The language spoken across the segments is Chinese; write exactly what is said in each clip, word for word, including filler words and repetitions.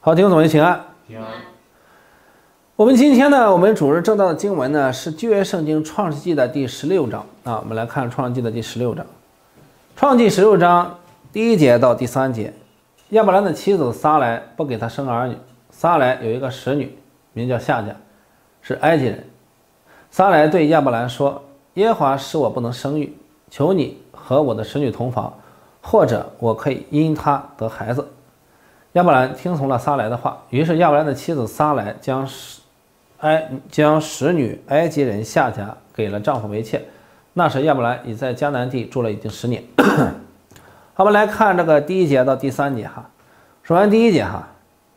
好，弟兄姊妹请安。 平安。 我们今天呢，我们主日正道的经文呢是旧约圣经创世纪的第十六章啊。我们来看创世纪的第十六章。创世纪十六章第一节到第三节，亚伯兰的妻子撒莱不给他生儿女。撒莱有一个使女，名叫夏甲，是埃及人。撒莱对亚伯兰说：“耶和华使我不能生育，求你和我的使女同房，或者我可以因她得孩子。”亚伯兰听从了撒莱的话，于是亚伯兰的妻子撒莱将埃将使女埃及人夏甲给了丈夫为妾。那时亚伯兰已在迦南地住了已经十年。好，我们来看这个第一节到第三节哈。说完第一节哈，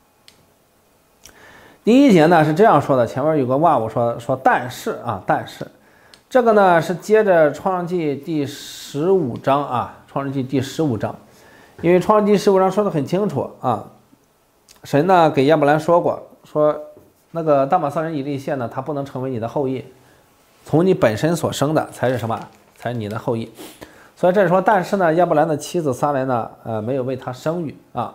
第一节呢是这样说的，前面有个万物说说但是啊，但是这个呢是接着创世纪第十五章啊，创世纪第十五章。因为创世纪十五章说的很清楚啊，神呢给亚伯兰说过，说那个大马色人以利谢呢，他不能成为你的后裔，从你本身所生的才是什么？才是你的后裔。所以这是说，但是呢，亚伯兰的妻子撒莱呢，呃，没有为他生育啊。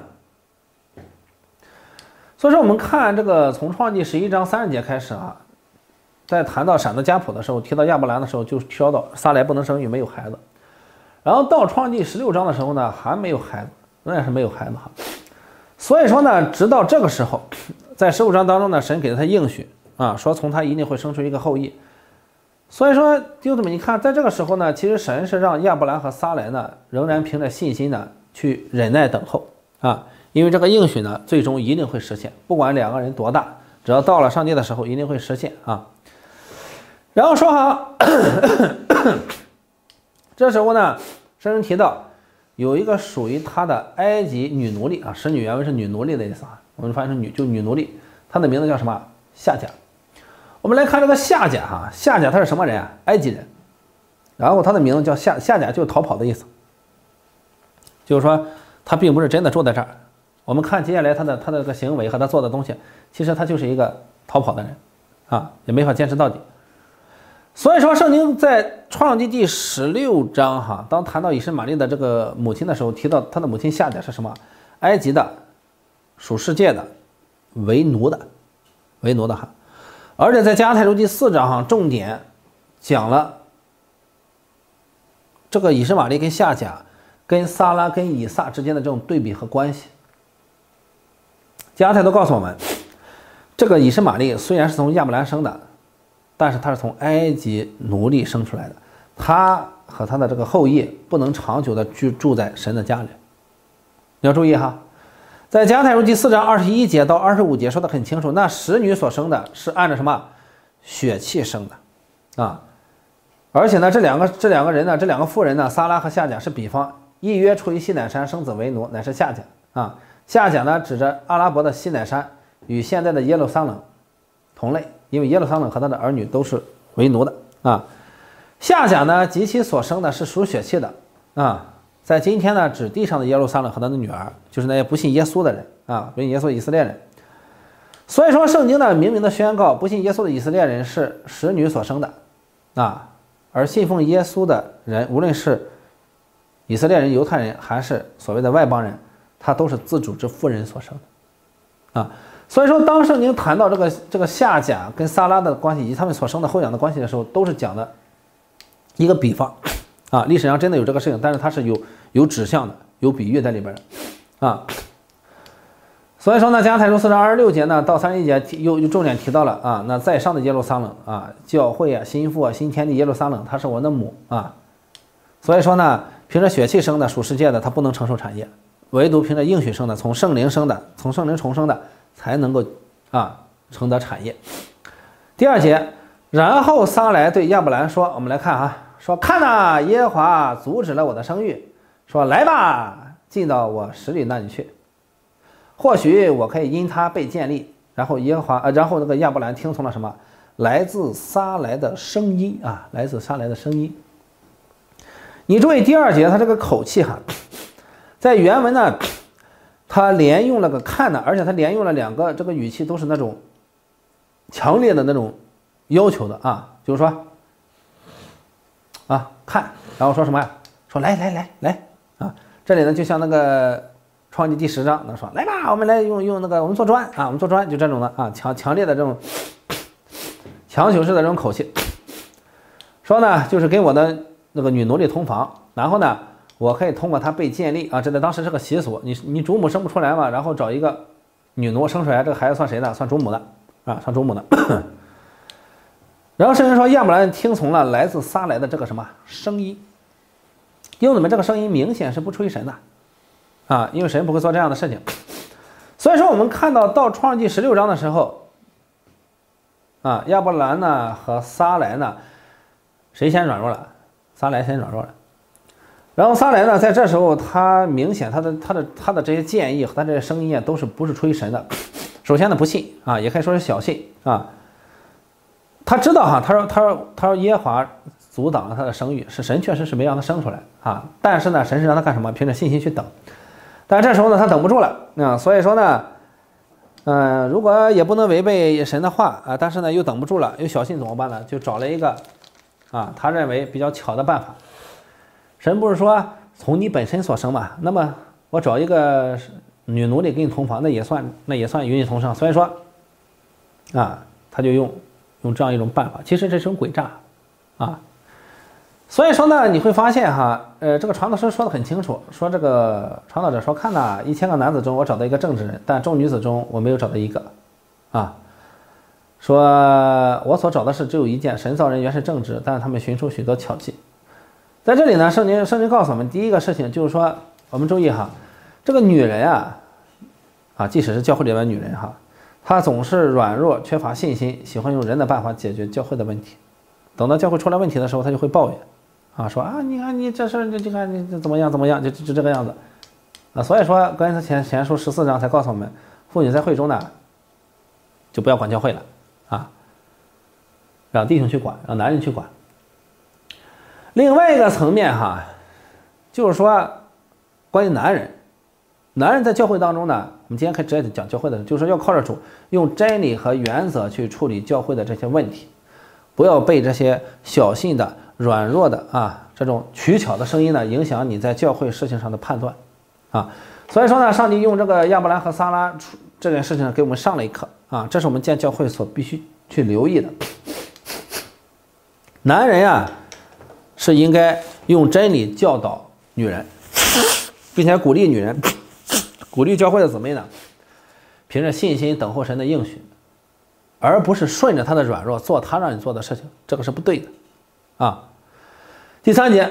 所以说，我们看这个从创世纪十一章三十节开始啊，在谈到闪的家谱的时候，提到亚伯兰的时候，就说到撒莱不能生育，没有孩子。然后到创世纪十六章的时候呢，还没有孩子，仍然是没有孩子哈。所以说呢，直到这个时候，在十五章当中呢，神给了他应许啊，说从他一定会生出一个后裔。所以说，弟兄姊妹，你看，在这个时候呢，其实神是让亚伯兰和撒莱呢，仍然凭着信心呢，去忍耐等候啊，因为这个应许呢，最终一定会实现，不管两个人多大，只要到了上帝的时候，一定会实现啊。然后说好。这时候呢，圣经提到有一个属于他的埃及女奴隶啊，使女原文是女奴隶的意思啊，我们翻译成女就女奴隶，她的名字叫什么？夏甲。我们来看这个夏甲哈，夏甲他是什么人啊？埃及人。然后他的名字叫夏夏甲，就是逃跑的意思，就是说他并不是真的住在这儿。我们看接下来他的他的这个行为和他做的东西，其实他就是一个逃跑的人啊，也没法坚持到底。所以说，圣经在创世纪第十六章哈，当谈到以实玛利的这个母亲的时候，提到他的母亲夏甲是什么？埃及的，属世界的，为奴的，为奴的哈。而且在加拉太书第四章哈，重点讲了这个以实玛利跟夏甲、跟撒拉、跟以撒之间的这种对比和关系。加拉太都告诉我们，这个以实玛利虽然是从亚伯兰生的。但是他是从埃及奴隶生出来的，他和他的这个后裔不能长久的居住在神的家里。你要注意哈，在加拉太书第四章二十一节到二十五节说的很清楚，那使女所生的是按照什么血气生的啊？而且呢，这两个这两个人呢，这两个妇人呢，撒拉和夏甲是比方，一约出于西乃山生子为奴，乃是夏甲啊。夏甲呢，指着阿拉伯的西乃山，与现在的耶路撒冷同类。因为耶路撒冷和他的儿女都是为奴的啊，夏甲呢及其所生的是属血气的啊，在今天呢指地上的耶路撒冷和他的女儿，就是那些不信耶稣的人啊，不信耶稣的以色列人。所以说圣经呢明明的宣告，不信耶稣的以色列人是使女所生的啊，而信奉耶稣的人，无论是以色列人、犹太人还是所谓的外邦人，他都是自主之妇人所生的啊。所以说，当圣经谈到这个这个夏甲跟撒拉的关系以及他们所生的后养的关系的时候，都是讲的一个比方啊。历史上真的有这个事情，但是它是有有指向的，有比喻在里边的啊。所以说呢，加拉太书四章二十六节呢到三十一节又又重点提到了啊，那在上的耶路撒冷啊，教会啊，新妇啊，新天地耶路撒冷，它是我的母啊。所以说呢，凭着血气生的属世界的，它不能承受产业，唯独凭着应许生的，从圣灵生的，从圣灵重生的。才能够啊承得产业。第二节，然后撒莱对亚伯兰说：“我们来看啊，说看哪，耶和华阻止了我的生育，说来吧，进到我使女那里去，或许我可以因他被建立。”然后耶和华呃，然后那个亚伯兰听从了什么？来自撒莱的声音啊，来自撒莱的声音。你注意第二节，他这个口气哈，在原文呢。他连用了个看的，而且他连用了两个，这个语气都是那种强烈的那种要求的啊，就是说啊看，然后说什么呀？说来来来来啊，这里呢就像那个创世纪第十章，那说来吧，我们来用用那个我们做砖啊，我们做砖，就这种的啊，强强烈的这种强求式的这种口气，说呢就是跟我的那个女奴隶同房，然后呢我可以通过她被建立啊，这在当时是个习俗，你你主母生不出来嘛，然后找一个女奴生出来，这个孩子算谁的？算主母的啊，算主母的。然后圣人说亚伯兰听从了来自撒来的这个什么声音，弟兄姊妹，这个声音明显是不出于神的啊，因为神不会做这样的事情。所以说我们看到到创世纪十六章的时候啊，亚伯兰呢和撒来呢谁先软弱了？撒来先软弱了。然后撒来呢在这时候他明显他的他的他的这些建议和他这些声音啊都是不是出于神的。首先呢不信啊，也可以说是小信啊。他知道哈，他说他说他说耶和华阻挡了他的生育，是神确实是没让他生出来啊，但是呢神是让他干什么？凭着信心去等。但这时候呢他等不住了啊，所以说呢嗯、呃，如果也不能违背神的话啊，但是呢又等不住了，有小信怎么办呢？就找了一个啊他认为比较巧的办法。神不是说从你本身所生嘛，那么我找一个女奴隶跟你同房，那也算那也算与你同生。所以说啊他就用用这样一种办法，其实这是一种诡诈啊。所以说呢你会发现哈，呃，这个传道书说的很清楚，说这个传道者说，看呐，一千个男子中我找到一个正直人，但众女子中我没有找到一个啊。说我所找的是只有一件，神造人原是正直，但是他们寻出许多巧计。在这里呢圣经圣经告诉我们，第一个事情就是说，我们注意哈，这个女人啊啊，即使是教会里的女人哈，她总是软弱缺乏信心，喜欢用人的办法解决教会的问题，等到教会出来问题的时候她就会抱怨啊，说啊，你看你这事儿，你看你怎么样怎么样，就就这个样子啊。所以说哥林多前前书十四章才告诉我们，妇女在会中呢就不要管教会了啊，让弟兄去管，让男人去管。另外一个层面哈，就是说关于男人，男人在教会当中呢，我们今天可以直接讲教会的，就是说要靠着主，用真理和原则去处理教会的这些问题，不要被这些小信的软弱的啊这种取巧的声音呢影响你在教会事情上的判断啊。所以说呢，上帝用这个亚伯兰和撒拉这件事情给我们上了一课啊，这是我们建教会所必须去留意的。男人呀是应该用真理教导女人，并且鼓励女人，鼓励教会的姊妹呢凭着信心等候神的应许，而不是顺着他的软弱做他让你做的事情，这个是不对的啊。第三节，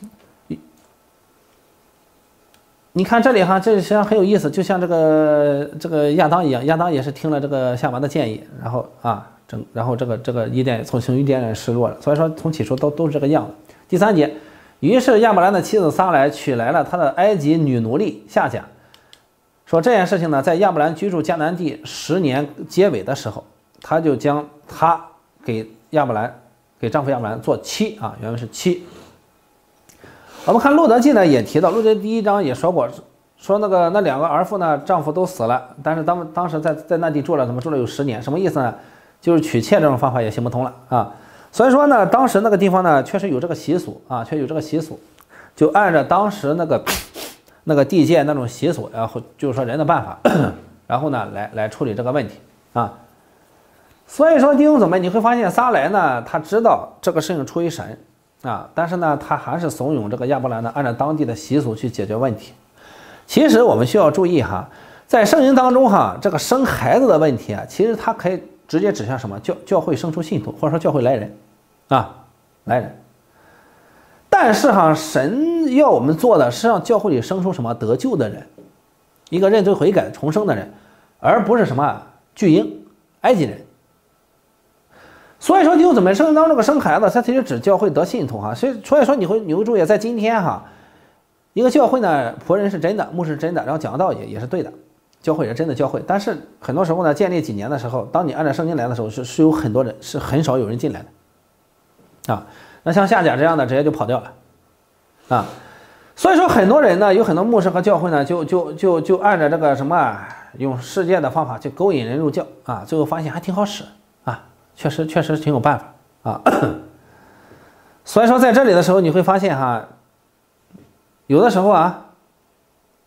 你看这里哈，这实际上很有意思，就像这个这个亚当一样，亚当也是听了这个夏娃的建议，然后啊，整然后这个这个伊甸从从伊甸园失落了，所以说从起初都都是这个样子。第三节，于是亚伯兰的妻子撒来娶来了他的埃及女奴隶夏甲，说这件事情呢，在亚伯兰居住迦南地十年结尾的时候，他就将他给亚伯兰给丈夫亚伯兰做妻啊，原文是妻。我们看路德记呢也提到，路德第一章也说过，说那个那两个儿妇呢丈夫都死了，但是他们当时在在那地住了，怎么住了有十年？什么意思呢？就是娶妾这种方法也行不通了啊。所以说呢，当时那个地方呢确实有这个习俗啊，确实有这个习俗，就按照当时那个那个地界那种习俗，然后就是说人的办法，然后呢来来处理这个问题啊。所以说弟兄姊妹，你会发现撒来呢，他知道这个事情出于神啊，但是呢他还是怂恿这个亚伯兰呢按照当地的习俗去解决问题。其实我们需要注意哈，在圣经当中哈，这个生孩子的问题啊，其实它可以直接指向什么？教教会生出信徒，或者说教会来人啊，来人。但是哈，神要我们做的是让教会里生出什么？得救的人，一个认罪悔改重生的人，而不是什么巨婴埃及人。所以说弟兄姊妹，圣经当中这个生孩子，它其实指教会得信徒哈。所以所以说你会你会注意，在今天哈，一个教会呢，仆人是真的，牧师是真的，然后讲道也也是对的，教会也是真的教会。但是很多时候呢，建立几年的时候，当你按照圣经来的时候，是是有很多人是很少有人进来的啊。那像夏甲这样的直接就跑掉了啊。所以说很多人呢，有很多牧师和教会呢，就就就就按照这个什么用世界的方法去勾引人入教啊，最后发现还挺好使啊，确实确实挺有办法啊。所以说在这里的时候，你会发现哈，有的时候啊，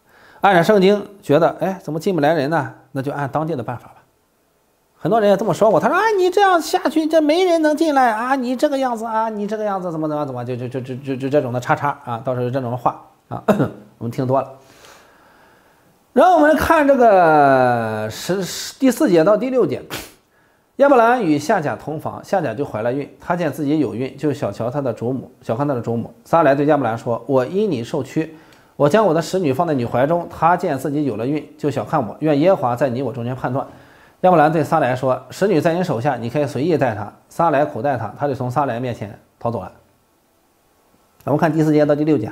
按照圣经觉得，哎，怎么进不来人呢？那就按当地的办法吧。很多人也这么说过，他说啊，你这样下去，这没人能进来啊，你这个样子啊，你这个样子怎么怎么怎么，就就就就就就这种的叉叉啊，到时候这种话啊，我们听多了。然后我们看这个十第四节到第六节，亚伯兰与夏甲同房，夏甲就怀了孕，他见自己有孕，就小瞧他的主母，小看他的主母。撒来对亚伯兰说：“我因你受屈，我将我的使女放在你怀中，她见自己有了孕，就小看我，愿耶和华在你我中间判断。”亚伯兰对撒来说：“使女在你手下，你可以随意待她。”撒来苦待她，他就从撒来面前逃走了。我们看第四节到第六节。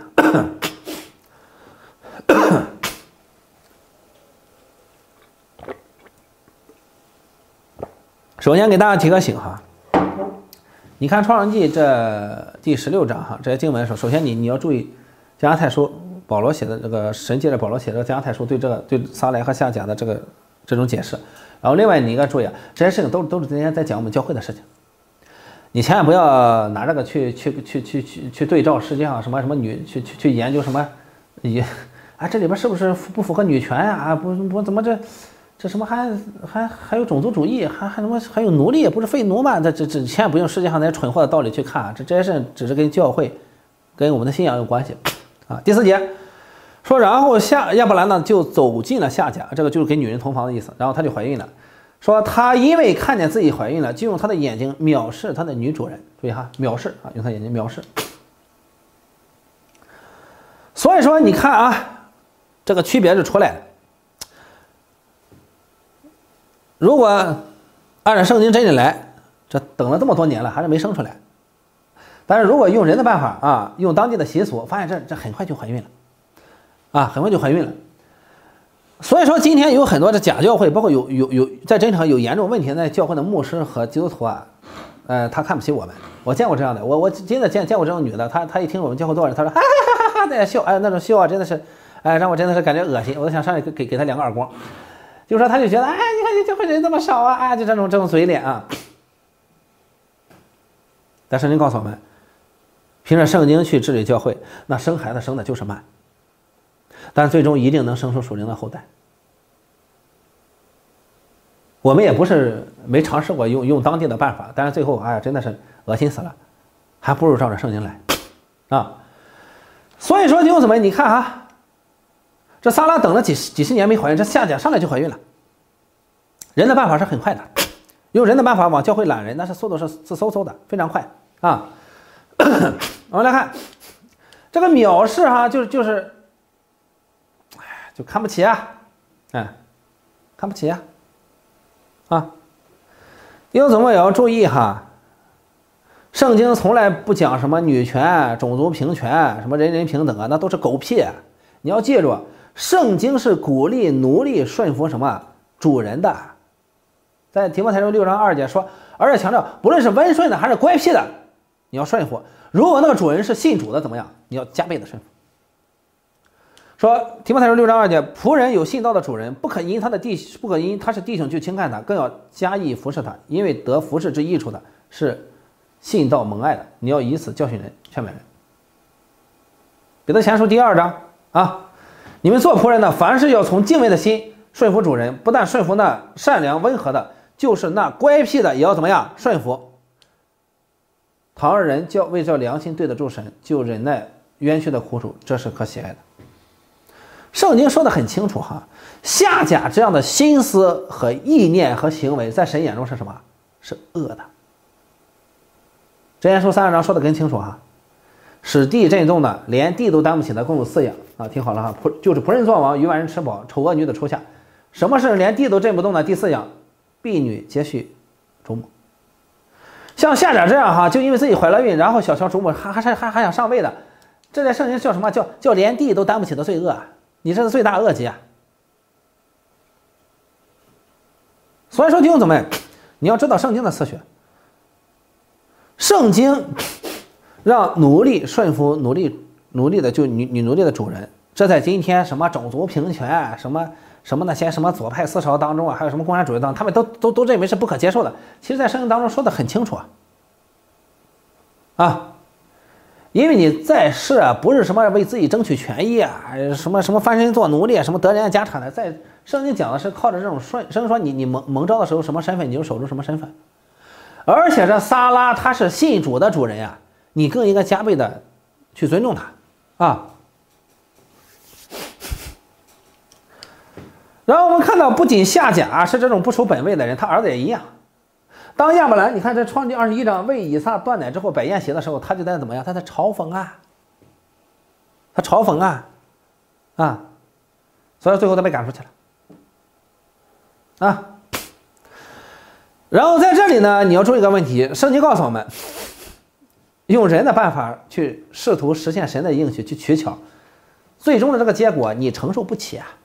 首先给大家提个醒哈，你看创世纪这第十六章哈，这些经文的时候，首先你你要注意加拉太书保罗写的这个神借着保罗写的这个加拉太书对这个对撒来和夏甲的这个这种解释。然后另外你应该注意啊，这些事情都都是今天在讲我们教会的事情，你千万不要拿这个去去去去去去对照世界上什么什么女去去去研究什么也啊这里边是不是不符合女权呀啊不不怎么这这什么还还还有种族主义还还什么还有奴隶不是废奴吗？这这这千万不用世界上那些蠢货的道理去看啊，这这些事只是跟教会跟我们的信仰有关系啊。第四节说，然后夏亚伯兰呢就走进了夏甲，这个就是跟女人同房的意思。然后她就怀孕了，说她因为看见自己怀孕了，就用她的眼睛藐视她的女主人。注意哈，藐视啊，用她眼睛藐视。所以说你看啊，这个区别就出来了。如果按照圣经真理来，这等了这么多年了，还是没生出来。但是如果用人的办法啊，用当地的习俗，发现这这很快就怀孕了。啊，很快就怀孕了，所以说今天有很多的假教会，包括有有有在真诚有严重问题的教会的牧师和基督徒啊，呃，他看不起我们。我见过这样的，我我真的见见过这种女的，她她一听我们教会多少人，她说哈哈哈哈在笑，哎，那种笑啊，真的是，哎，让我真的是感觉恶心，我都想上去给给她两个耳光。就说她就觉得，哎，你看你教会人这么少啊，哎，就这种这种嘴脸啊。但圣经告诉我们，凭着圣经去治理教会，那生孩子生的就是慢。但最终一定能生出属灵的后代。我们也不是没尝试过用用当地的办法，但是最后哎呀真的是恶心死了，还不如照着圣经来啊。所以说弟兄姊妹，你看啊，这撒拉等了几十几十年没怀孕，这夏甲上来就怀孕了。人的办法是很快的，用人的办法往教会揽人，那是速度是是嗖嗖的，非常快啊。我们来看这个藐视哈，就是就是。就看不起啊，哎，看不起啊，啊，因此我们也要注意哈，圣经从来不讲什么女权、种族平权、什么人人平等啊，那都是狗屁。你要记住，圣经是鼓励奴隶顺服什么主人的，在提摩太书六章二节说，而且强调，不论是温顺的还是乖僻的，你要顺服。如果那个主人是信主的，怎么样？你要加倍的顺服。说提摩太书六章二节，仆人有信道的主人，不可因他的弟不可因他是弟兄去轻看他，更要加以服侍他，因为得服侍之益处的是信道蒙爱的。你要以此教训人，劝勉人。彼得前书第二章啊，你们做仆人的，凡事要从敬畏的心顺服主人，不但顺服那善良温和的，就是那乖僻的也要怎么样顺服。倘若人叫为叫良心对得住神，就忍耐冤屈的苦楚，这是可喜爱的。圣经说的很清楚哈，夏甲这样的心思和意念和行为，在神眼中是什么？是恶的。箴言书三十章说的更清楚哈，使地震动的，连地都担不起的，共有四样啊，听好了哈，仆就是仆人作王，愚顽人吃饱，丑恶女子出下。什么是连地都震不动的？第四样，婢女接续主母。像夏甲这样哈，就因为自己怀了孕，然后小瞧主母，还还还还想上位的，这在圣经叫什么？叫叫连地都担不起的罪恶。你这是罪大恶极啊！所以说弟兄姊妹，你要知道圣经的次序。圣经让奴隶顺服奴隶奴隶的就女女奴隶的主人，这在今天什么种族平权什么什么那些什么左派思潮当中啊，还有什么共产主义当中，他们都都都认为是不可接受的。其实在圣经当中说的很清楚啊，啊， 因为你在世啊，不是什么为自己争取权益啊，什么什么翻身做奴隶，什么得人家家产的，在圣经讲的是靠着这种顺，圣经说你你蒙蒙召的时候什么身份，你就守住什么身份。而且这撒拉他是信主的主人呀、啊，你更应该加倍的去尊重他啊。然后我们看到，不仅夏甲是这种不守本位的人，他儿子也一样。当亚伯兰，你看这创世记二十一章为以撒断奶之后摆宴席的时候，他就在怎么样？他在嘲讽啊，他嘲讽啊，啊，所以最后他被赶出去了，啊。然后在这里呢，你要注意一个问题，圣经告诉我们，用人的办法去试图实现神的应许，去取巧，最终的这个结果你承受不起啊。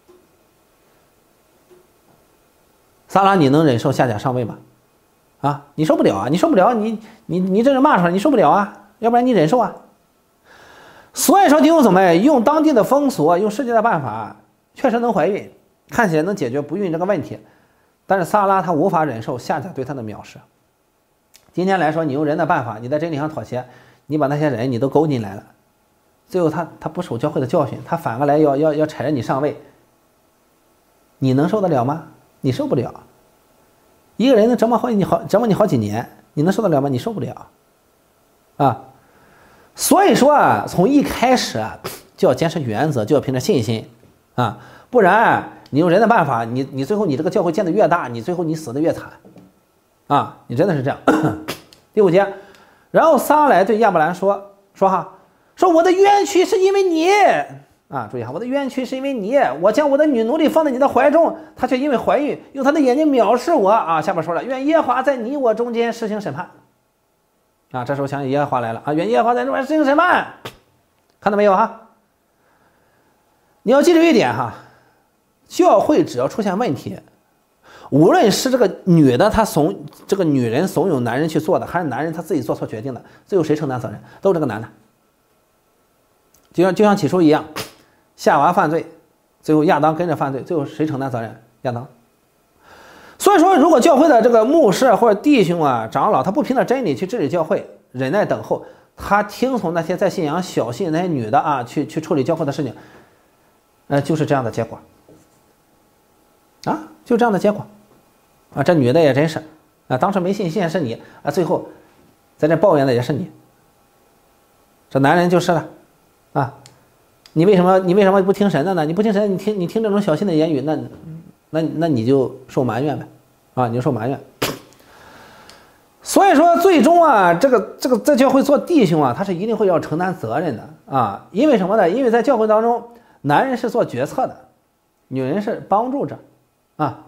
撒拉，你能忍受夏甲上位吗？啊，你受不了啊！你受不了，你你你这人骂出来，你受不了啊！要不然你忍受啊。所以说，弟兄姊妹，用当地的风俗，用世界的办法，确实能怀孕，看起来能解决不孕这个问题。但是撒拉他无法忍受夏甲对他的藐视。今天来说，你用人的办法，你在真理上妥协，你把那些人你都勾进来了，最后他他不守教会的教训，他反过来要要要踩着你上位，你能受得了吗？你受不了。一个人能折磨好你好折磨你好几年，你能受得了吗？你受不了啊。所以说啊，从一开始啊就要坚持原则，就要凭着信心啊，不然你用人的办法，你你最后你这个教会建得越大，你最后你死得越惨啊，你真的是这样。第五节，然后撒来对亚伯兰说说哈，说我的冤屈是因为你啊，注意哈，我的冤屈是因为你，我将我的女奴隶放在你的怀中，她却因为怀孕，用她的眼睛藐视我啊。下面说了，愿耶和华在你我中间施行审判啊。这时候想起耶和华来了啊，愿耶和华在中间施行审判，看到没有哈？你要记住一点哈，教会只要出现问题，无论是这个女的她怂，这个女人怂恿男人去做的，还是男人他自己做错决定的，最后谁承担责任？都是这个男的。就像就像起初一样。夏娃犯罪，最后亚当跟着犯罪，最后谁承担责任？亚当。所以说，如果教会的这个牧师或者弟兄啊、长老，他不凭着真理去治理教会，忍耐等候，他听从那些在信仰小信那些女的啊，去去处理教会的事情，呃，就是这样的结果啊，就这样的结果啊。这女的也真是啊，当时没信，信也是你啊，最后在这抱怨的也是你。这男人就是了啊。你为什么你为什么不听神的呢？你不听神，你听你听这种小信的言语，那那那你就受埋怨呗，啊，你就受埋怨。所以说，最终啊，这个这个在教会做弟兄啊，他是一定会要承担责任的啊。因为什么呢？因为在教会当中，男人是做决策的，女人是帮助着啊。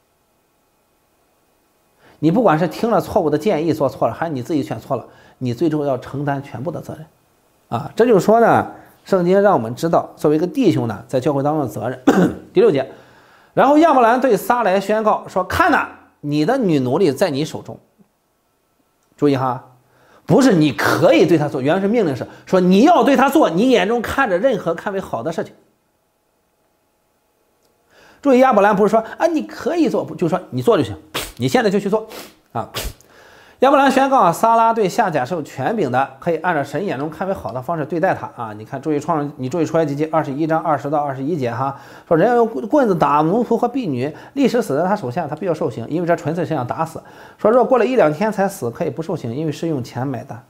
你不管是听了错误的建议做错了，还是你自己选错了，你最终要承担全部的责任啊。这就是说呢。圣经让我们知道，作为一个弟兄呢，在教会当中的责任。第六节，然后亚伯兰对撒来宣告说：“看呐，你的女奴隶在你手中。”注意哈，不是你可以对她做，原来是命令是说你要对她做，你眼中看着任何看为好的事情。注意，亚伯兰不是说啊你可以做，就说你做就行，你现在就去做啊。亚伯兰宣告啊，撒拉对夏甲是有权柄的，可以按照神眼中看为好的方式对待他啊。你看，注意创，你注意出埃及记二十一章二十到二十一节哈，说人要用棍子打奴仆和婢女，立时死在他手下，他必要受刑，因为这纯粹是想打死。说若过了一两天才死，可以不受刑，因为是用钱买的。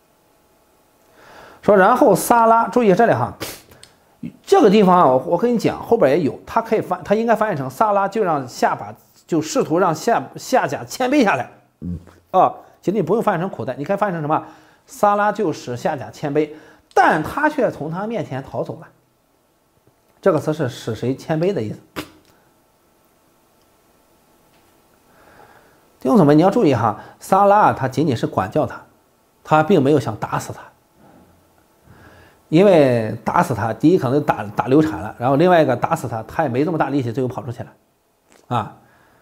说然后撒拉，注意这里哈，这个地方啊，我我跟你讲，后边也有，他可以翻，他应该翻译成撒拉就让夏把，就试图让夏夏甲谦卑下来。嗯。哦，其实你不用翻译成苦待，你可以翻译成什么？撒拉就使夏甲谦卑，但他却从他面前逃走了。这个词是使谁谦卑的意思。弟兄姊妹，你要注意哈，撒拉他仅仅是管教他，他并没有想打死他，因为打死他，第一可能打打流产了，然后另外一个打死他，他也没这么大力气，最后跑出去了，啊。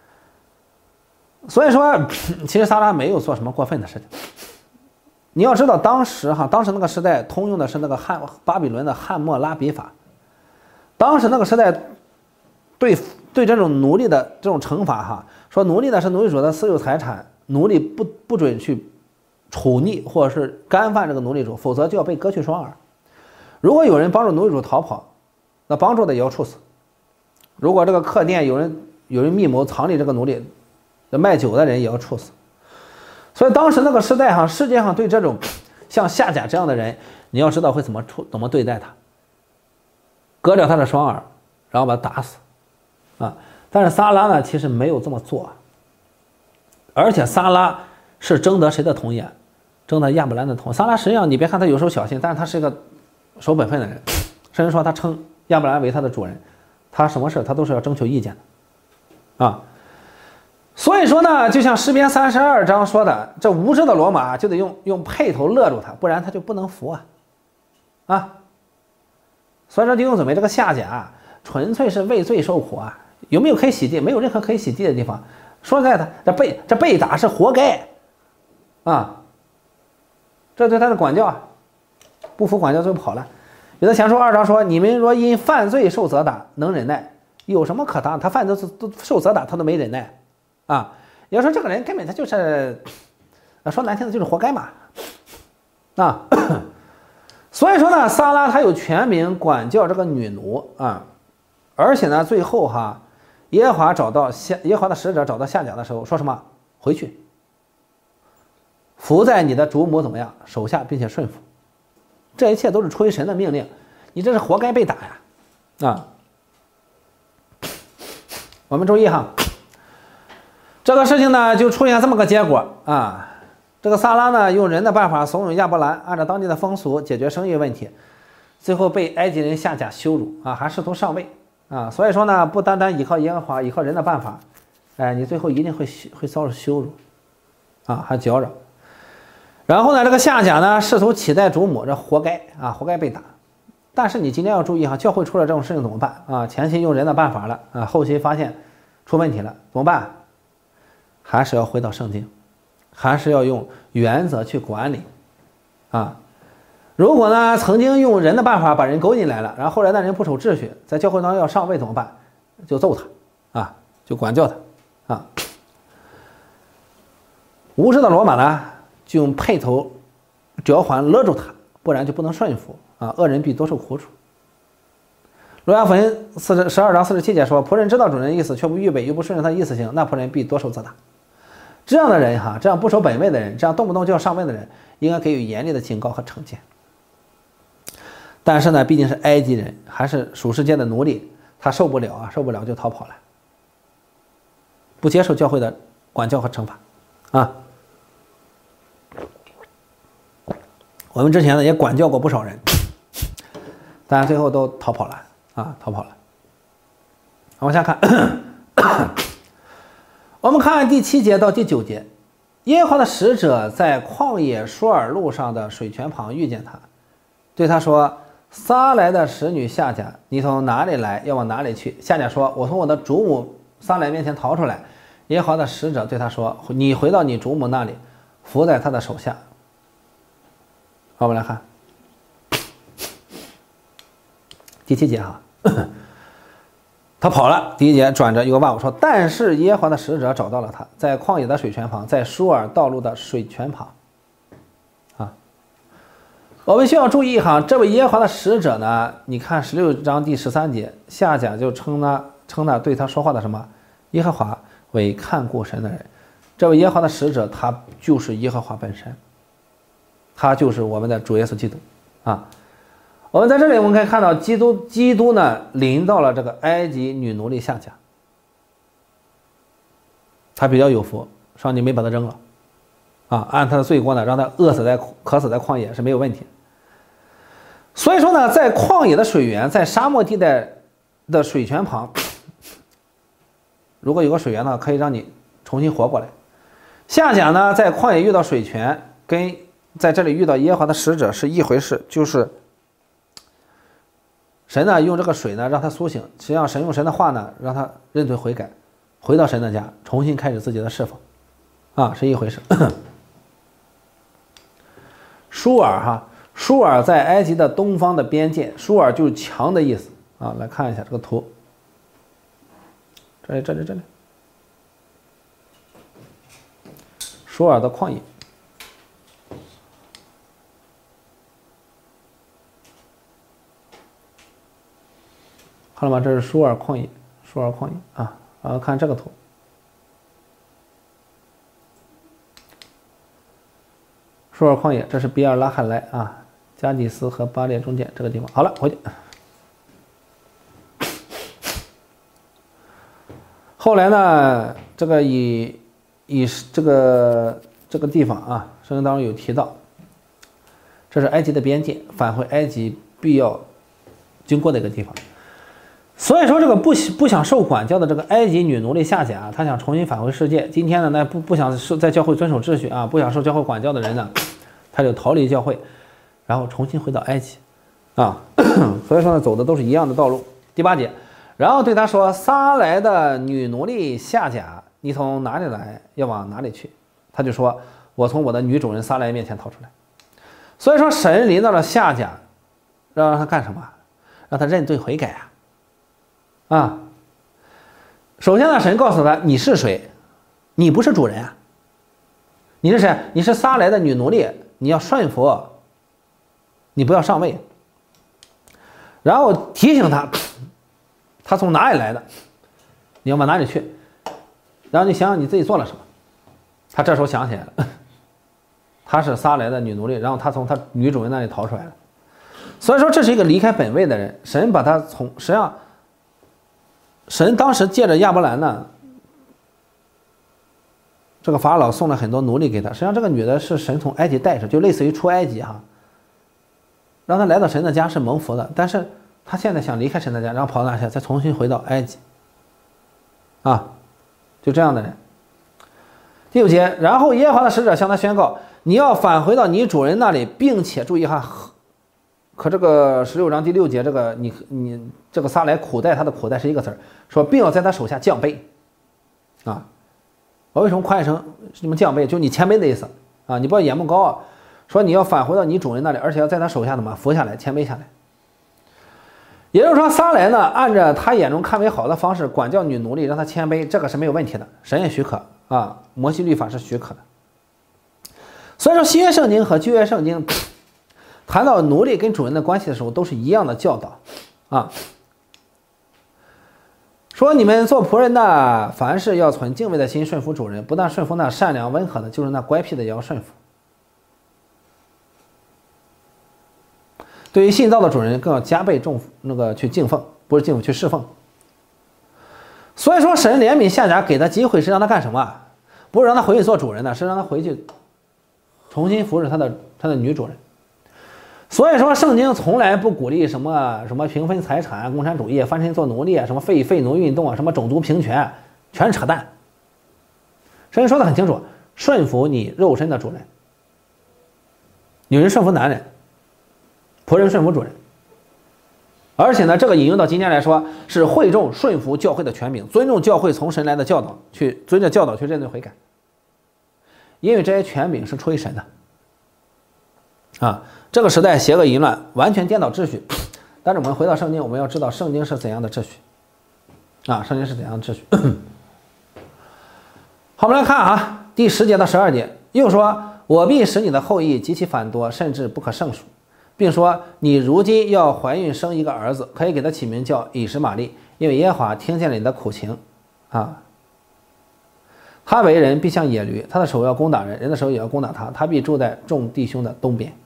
所以说，其实撒拉没有做什么过分的事情。你要知道，当时哈，当时那个时代通用的是那个汉巴比伦的汉谟拉比法。当时那个时代对对这种奴隶的这种惩罚哈，说奴隶呢是奴隶主的私有财产，奴隶不不准去处逆或者是干犯这个奴隶主，否则就要被割去双耳。如果有人帮助奴隶主逃跑，那帮助的也要处死。如果这个客店有人有人密谋藏匿这个奴隶，那卖酒的人也要处死。所以当时那个时代上，世界上对这种像夏甲这样的人，你要知道会怎么处怎么对待他，割掉他的双耳，然后把他打死啊。但是撒拉呢，其实没有这么做，而且撒拉是征得谁的同意啊？征得亚伯兰的同意。撒拉实际上你别看他有时候小心，但是他是一个守本分的人，甚至说他称亚伯兰为他的主人，他什么事他都是要征求意见的啊。所以说呢，就像诗篇三十二章说的，这无知的罗马就得用用辔头勒住他，不然他就不能服啊啊。所以说弟兄姊妹，这个夏甲纯粹是为罪受苦啊。有没有可以洗地？没有任何可以洗地的地方。说实在的，这被这被打是活该啊！这对他的管教啊，不服管教就跑了。有的前书二章说：“你们若因犯罪受责打，能忍耐，有什么可当？他犯罪都受责打，他都没忍耐啊！要说这个人根本他就是，说难听的就是活该嘛啊！所以说呢，撒拉他有权柄管教这个女奴啊，而且呢，最后哈。”耶和华找到夏耶和华的使者找到夏甲的时候，说什么？回去，服在你的主母怎么样？手下，并且顺服。这一切都是出于神的命令，你这是活该被打呀！啊，我们注意哈，这个事情呢就出现这么个结果啊。这个撒拉呢用人的办法怂恿亚伯兰按照当地的风俗解决生育问题，最后被埃及人夏甲羞辱啊，还试图上位。啊，所以说呢，不单单依靠耶和华，依靠人的办法，哎，你最后一定会会遭受羞辱，啊，还搅扰。然后呢，这个夏甲呢，试图取代主母，这活该啊，活该被打。但是你今天要注意哈，教会出了这种事情怎么办啊？前期用人的办法了啊，后期发现出问题了，怎么办？还是要回到圣经，还是要用原则去管理，啊。如果呢，曾经用人的办法把人勾进来了，然后后来那人不守秩序，在教会当中要上位怎么办？就揍他，啊，就管教他，啊。无知的罗马呢，就用辔头、嚼环勒住他，不然就不能顺服啊，恶人必多受苦楚。罗马福音四十十二章四十七节说：“仆人知道主人的意思，却不预备，又不顺着他的意思行，那仆人必多受责打。”这样的人哈，这样不守本位的人，这样动不动就要上位的人，应该给予严厉的警告和惩戒。但是呢，毕竟是埃及人，还是属世界的奴隶，他受不了啊，受不了就逃跑了，不接受教会的管教和惩罚，啊。我们之前呢也管教过不少人，但最后都逃跑了啊，逃跑了。往下看，我们看第七节到第九节，耶和华的使者在旷野舒尔路上的水泉旁遇见他，对他说。撒来的使女夏甲，你从哪里来？要往哪里去？夏甲说：“我从我的主母撒来面前逃出来。”耶和华的使者对他说：“你回到你主母那里，伏在他的手下。”好，我们来看第七节哈，他跑了。第一节转着一个万我说：“但是耶和华的使者找到了他，在旷野的水泉旁，在舒尔道路的水泉旁。”我们需要注意哈，这位耶和华的使者呢，你看十六章第十三节，夏甲就称他称他对他说话的什么耶和华为看顾神的人。这位耶和华的使者，他就是耶和华本身，他就是我们的主耶稣基督啊。我们在这里我们可以看到，基督基督呢临到了这个埃及女奴隶夏甲，他比较有福，上帝没把他扔了啊，按他的罪过呢，让他饿死在渴死在旷野是没有问题。所以说呢，在旷野的水源，在沙漠地带的水泉旁，如果有个水源呢，可以让你重新活过来。夏甲呢，在旷野遇到水泉，跟在这里遇到耶和华的使者是一回事，就是神呢用这个水呢让他苏醒，实际上神用神的话呢让他认罪悔改，回到神的家，重新开始自己的侍奉，啊，是一回事。舒尔哈。舒尔在埃及的东方的边界，舒尔就是墙的意思啊。来看一下这个图，这里这里这里，舒尔的旷野， 看了吗？这是舒尔旷野，舒尔旷野啊。然后看这个图，舒尔旷野，这是比尔拉海莱啊，加的斯和巴列中间这个地方。好了，回去。后来呢，这个以以这个这个地方啊，圣经当中有提到，这是埃及的边界，返回埃及必要经过的一个地方。所以说，这个不不想受管教的这个埃及女奴隶夏甲，她想重新返回世界。今天呢，那不不想受在教会遵守秩序啊，不想受教会管教的人呢，他就逃离教会，然后重新回到埃及啊。所以说呢，走的都是一样的道路。第八节，然后对他说：“撒来的女奴隶夏甲，你从哪里来？要往哪里去？”他就说：“我从我的女主人撒来面前逃出来。”所以说，神临到了夏甲，让他干什么？让他认罪悔改啊。啊，首先呢，神告诉他你是谁，你不是主人啊，你是谁？你是撒来的女奴隶，你要顺服，你不要上位。然后提醒他，他从哪里来的，你要往哪里去。然后你想想你自己做了什么。他这时候想起来了，他是撒来的女奴隶，然后他从他女主人那里逃出来了。所以说这是一个离开本位的人，神把他从实际上。神当时借着亚伯兰呢，这个法老送了很多奴隶给他。实际上，这个女的是神从埃及带着，就类似于出埃及哈，让他来到神的家是蒙福的。但是他现在想离开神的家，然后跑到哪去？再重新回到埃及，啊，就这样的人。第五节，然后耶和华的使者向他宣告：你要返回到你主人那里，并且注意哈。可这个十六章第六节，这个你你这个撒来苦待他的苦待是一个词儿，说并要在他手下降卑，啊，我为什么夸一声什么降卑？就你谦卑的意思啊，你不要眼目高傲，说你要返回到你主人那里，而且要在他手下怎么服下来，谦卑下来。也就是说，撒来呢，按照他眼中看为好的方式管教女奴隶，让他谦卑，这个是没有问题的，神也许可啊，摩西律法是许可的。所以说，新约圣经和旧约圣经。谈到奴隶跟主人的关系的时候，都是一样的教导，啊，说你们做仆人的，凡事要存敬畏的心顺服主人，不但顺服那善良温和的，就是那乖僻的也要顺服。对于信道的主人，更要加倍重那个去敬奉，不是敬奉去侍奉。所以说，神怜悯夏甲，给他机会是让他干什么？不是让他回去做主人的，是让他回去重新服侍他的他的女主人。所以说，圣经从来不鼓励什么什么平分财产、共产主义、翻身做奴隶、什么废废奴运动啊、什么种族平权，全是扯淡。圣经说的很清楚，顺服你肉身的主人，女人顺服男人，仆人顺服主人。而且呢，这个引用到今天来说，是会众顺服教会的权柄，尊重教会从神来的教导，去遵着教导去认罪悔改，因为这些权柄是出于神的。啊，这个时代邪恶淫乱，完全颠倒秩序。但是我们回到圣经，我们要知道圣经是怎样的秩序。啊，圣经是怎样的秩序？好，我们来看啊，第十节到十二节，又说：“我必使你的后裔极其繁多，甚至不可胜数，并说你如今要怀孕生一个儿子，可以给他起名叫以实玛利，因为耶和华听见了你的苦情。啊，他为人必像野驴，他的手要攻打人，人的手也要攻打他，他必住在众弟兄的东边。”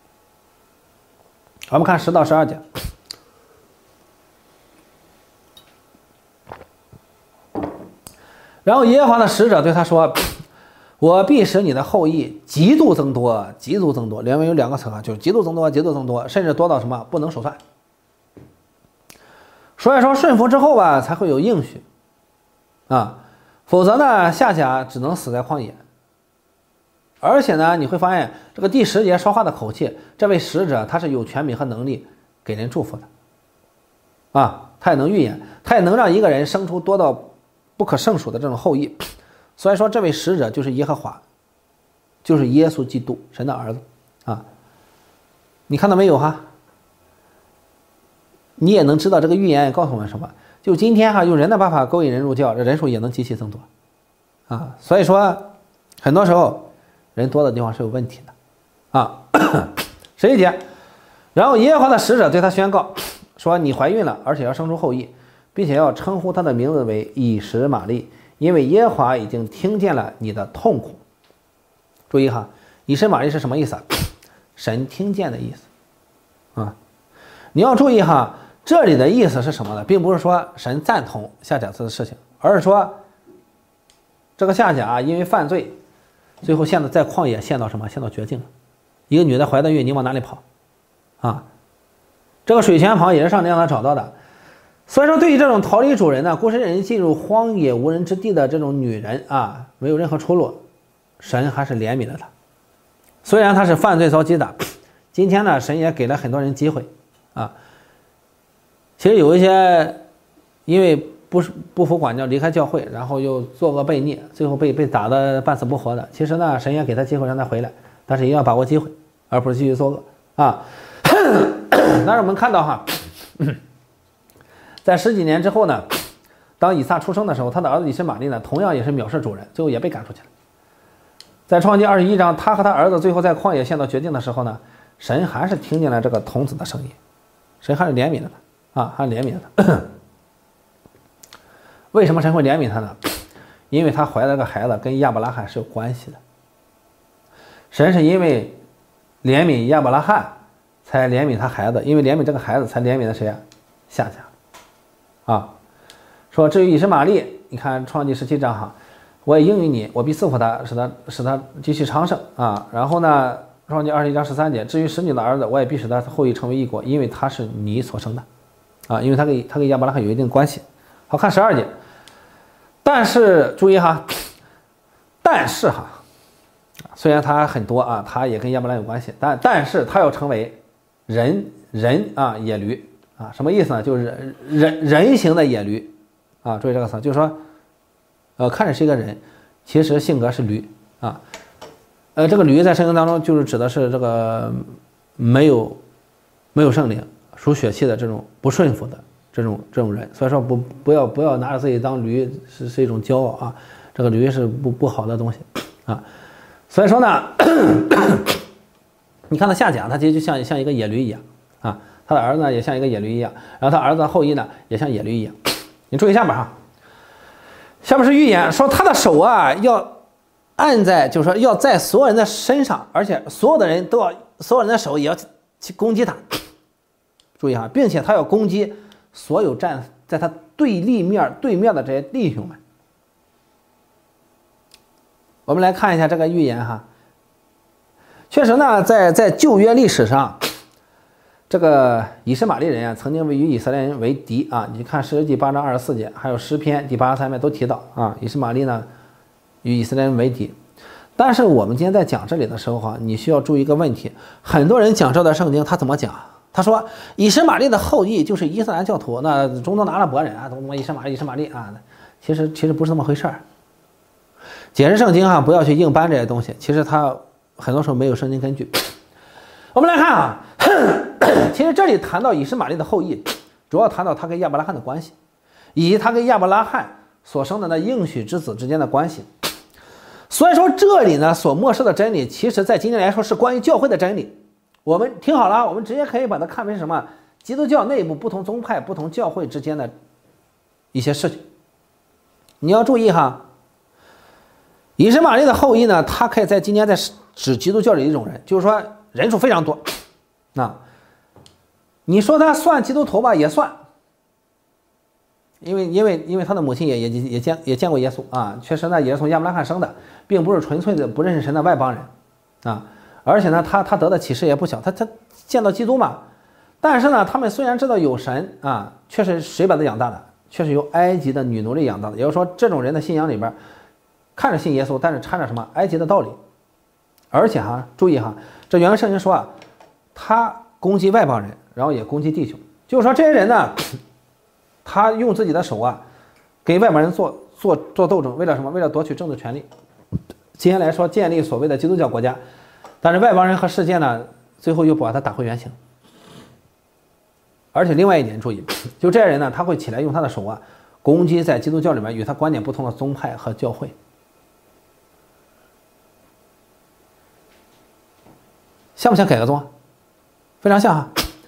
我们看十到十二节。然后耶和华的使者对他说：“我必使你的后裔极度增多，极度增多。”原文有两个词啊，就是极度增多，极度增多，甚至多到什么不能数算。所以说顺服之后吧，才会有应许啊，否则呢，夏甲只能死在旷野。而且呢，你会发现这个第十节说话的口气，这位使者他是有权柄和能力给人祝福的，啊，他也能预言，他也能让一个人生出多到不可胜数的这种后裔。所以说，这位使者就是耶和华，就是耶稣基督，神的儿子啊。你看到没有哈？你也能知道这个预言也告诉我们什么？就今天哈，用人的办法勾引人入教，这人数也能极其增多啊。所以说，很多时候。人多的地方是有问题的，啊，十一节，然后耶和华的使者对他宣告说你怀孕了，而且要生出后裔，并且要称呼他的名字为以实玛利，因为耶和华已经听见了你的痛苦。注意哈，以实玛利是什么意思啊？神听见的意思啊。你要注意哈，这里的意思是什么呢？并不是说神赞同夏甲这的事情，而是说这个夏甲啊，因为犯罪，最后陷到在旷野陷到什么？陷到绝境了。一个女的怀的孕，你往哪里跑啊？这个水泉旁也是上帝让他找到的。所以说，对于这种逃离主人呢，孤身人进入荒野无人之地的这种女人啊，没有任何出路，神还是怜悯了她。虽然她是犯罪遭击打，今天呢，神也给了很多人机会啊。其实有一些因为不不服管教离开教会，然后又作恶悖逆，最后被被打得半死不活的，其实呢，神也给他机会让他回来，但是一定要把握机会，而不是继续作恶啊。但是我们看到哈，在十几年之后呢，当以撒出生的时候，他的儿子以实玛利呢，同样也是藐视主人，最后也被赶出去了。在创纪二十一章，他和他儿子最后在旷野陷到绝境的时候呢，神还是听见了这个童子的声音，神还是怜悯了他啊，还是怜悯了他。为什么神会怜悯他呢？因为他怀的这个孩子跟亚伯拉罕是有关系的。神是因为怜悯亚伯拉罕才怜悯他孩子，因为怜悯这个孩子才怜悯的谁啊？夏甲啊。说至于以实玛利，你看创纪十七章哈，我也应允你，我必赐福他，使他使他继续昌盛啊。然后呢，创纪二十一章十三节，至于使女的儿子，我也必使他后裔成为一国，因为他是你所生的啊，因为他跟他跟亚伯拉罕有一定关系。好看十二节，但是注意哈，但是哈，虽然他很多啊，他也跟亚伯拉罕有关系，但但是他要成为人人啊野驴啊，什么意思呢？就是人人形的野驴啊，注意这个词，就是说，呃，看着是一个人，其实性格是驴啊，呃，这个驴在圣经当中就是指的是这个没有没有圣灵、属血气的这种不顺服的这种这种人，所以说不不要不要拿着自己当驴是是一种骄傲啊，这个驴是不不好的东西啊，所以说呢，你看他夏甲，他其实就像像一个野驴一样啊，他的儿子呢也像一个野驴一样，然后他儿子的后裔呢也像野驴一样。你注意下面哈，下面是预言说他的手啊要按在，就是说要在所有人的身上，而且所有的人都要，所有人的手也要去攻击他。注意哈，并且他要攻击所有站在他对立面对面的这些弟兄们。我们来看一下这个预言哈，确实呢，在在旧约历史上，这个以实玛利人啊，曾经与以色列人为敌啊。你看诗记八章二十四节，还有诗篇第八十三篇都提到啊，以实玛利呢与以色列人为敌。但是我们今天在讲这里的时候哈，你需要注意一个问题，很多人讲这段圣经，他怎么讲？他说以实玛利的后裔就是伊斯兰教徒，那中东的阿拉伯人啊，怎么以实玛利以实玛利啊？其实其实不是那么回事儿。解释圣经哈，不要去硬搬这些东西，其实它很多时候没有圣经根据。我们来看啊，其实这里谈到以实玛利的后裔，主要谈到他跟亚伯拉罕的关系，以及他跟亚伯拉罕所生的那应许之子之间的关系。所以说这里呢所漠视的真理，其实在今天来说是关于教会的真理。我们听好了，我们直接可以把它看为什么基督教内部不同宗派、不同教会之间的一些事情。你要注意哈，以实玛利的后裔呢，他可以在今天在指基督教里的一种人，就是说人数非常多。那你说他算基督徒吧，也算，因为因为因为他的母亲也也也见也见过耶稣啊，确实呢也是从亚伯拉罕生的，并不是纯粹的不认识神的外邦人啊。而且呢，他他得的启示也不小，他他见到基督嘛。但是呢，他们虽然知道有神啊，确实谁把他养大的？确实由埃及的女奴隶养大的。也就是说，这种人的信仰里边，看着信耶稣，但是掺着什么埃及的道理。而且哈，注意哈，这原文圣经说啊，他攻击外邦人，然后也攻击弟兄，就是说这些人呢，他用自己的手啊，给外邦人做做做斗争，为了什么？为了夺取政治权利。今天来说，建立所谓的基督教国家。但是外邦人和世界呢，最后又把他打回原形。而且另外一点注意，就这些人呢，他会起来用他的手啊，攻击在基督教里面与他观点不同的宗派和教会。像不像改革宗？非常像哈。